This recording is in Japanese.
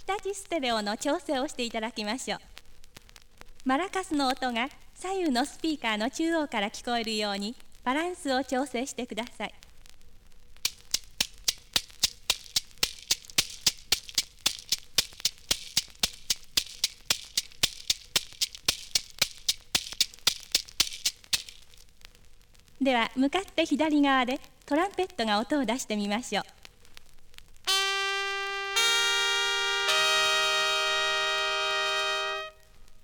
日立ステレオの調整をしていただきましょう。マラカスの音が左右のスピーカーの中央から聞こえるようにバランスを調整してください。では向かって左側でトランペットが音を出してみましょう。